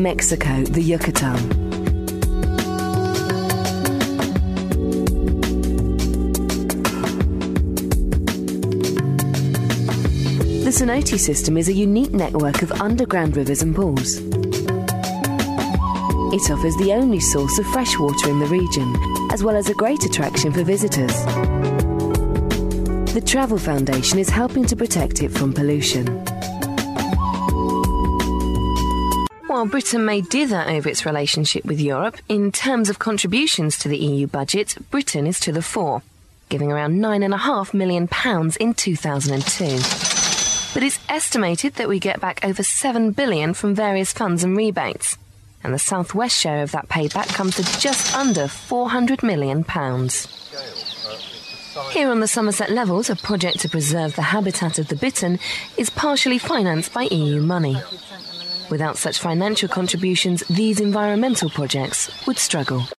Mexico, the Yucatan. The cenote system is a unique network of underground rivers and pools. It offers the only source of fresh water in the region, as well as a great attraction for visitors. The Travel Foundation is helping to protect it from pollution. While Britain may dither over its relationship with Europe, in terms of contributions to the EU budget, Britain is to the fore, giving around £9.5 million in 2002. But it's estimated that we get back over $7 billion from various funds and rebates, and the southwest share of that payback comes to just under £400 million. Here on the Somerset Levels, a project to preserve the habitat of the bittern is partially financed by EU money. Without such financial contributions, these environmental projects would struggle.